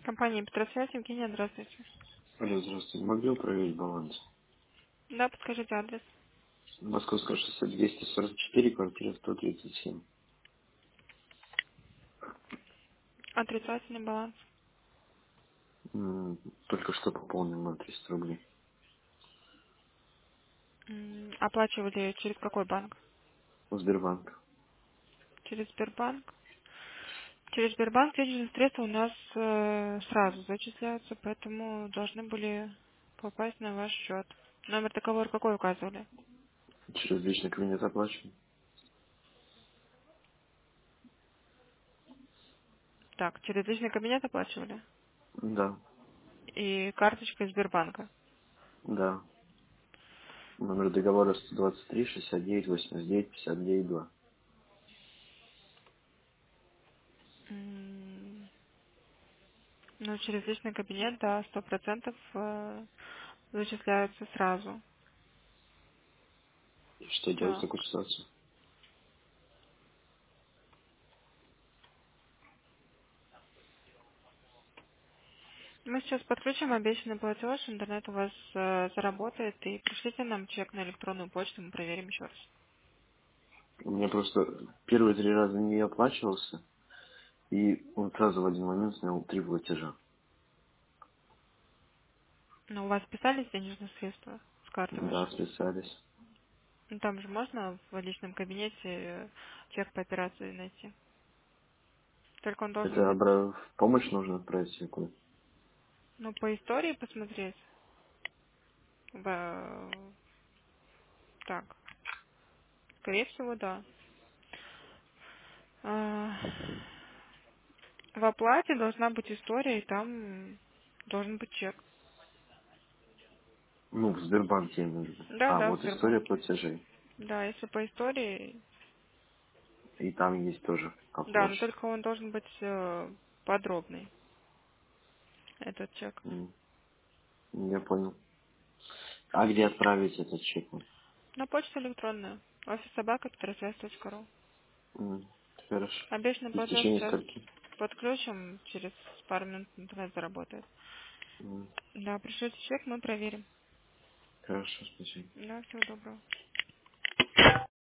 Компания Петросвязь, Евгения, здравствуйте. Алло, здравствуйте. Могу проверить баланс? Да, подскажите адрес. Московское шоссе 244, квартира 137. Отрицательный баланс. Только что пополнил на 300 рублей. Оплачивали через какой банк? Сбербанк. Через Сбербанк. Через Сбербанк денежные средства у нас сразу зачисляются, поэтому должны были попасть на ваш счет. Номер договора какой указывали? Через личный кабинет оплачиваю? Так, через личный кабинет оплачивали? Да, И карточка из Сбербанка. да. Номер договора 123 69 89 59 2. Ну, через личный кабинет, да, 100% зачисляются сразу. Что делать в Так. такой ситуации? Мы сейчас подключим обещанный платеж, интернет у вас заработает, и пришлите нам чек на электронную почту, мы проверим еще раз. У меня просто первые 3 раза не оплачивался, и он сразу в один момент снял 3 платежа. Но у вас списались денежные средства с карты Да, вашей? списались. Ну, там же можно в личном кабинете чек по операции найти. Только он должен Это быть, в помощь нужно отправить какую? ну, по истории посмотреть. В- Так, скорее всего, да. А, В оплате должна быть история, и там должен быть чек. Ну, в Сбербанке я имею в виду. Да, А, да, в вот история Сбербанке. платежей. Да, если по истории, И там есть тоже да, но оплачено. только он должен быть подробный, этот чек. М, Я понял. А где отправить этот чек? На почту электронную. office@petrosвязь.ру. М, Хорошо. Обещанный И в платеж течение сейчас скольки? подключим, через пару минут интернет заработает. М, Да, пришлите чек, мы проверим. Хорошо, спасибо. Да, всего доброго.